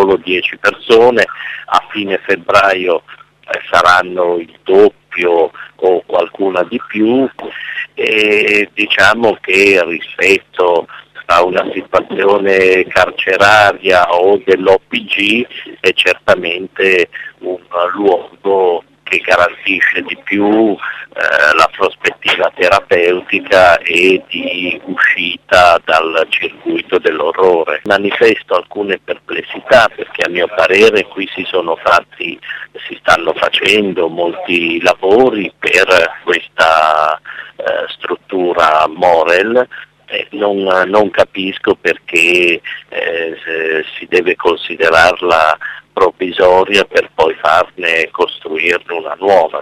solo 10 persone, a fine febbraio saranno il doppio o qualcuna di più, e diciamo che rispetto a una situazione carceraria o dell'OPG è certamente un luogo che garantisce di più la prospettiva terapeutica e di uscita dal circuito dell'orrore. Manifesto alcune perplessità perché a mio parere qui si stanno facendo molti lavori per questa struttura Morel. Non capisco perché si deve considerarla provvisoria per poi costruirne una nuova.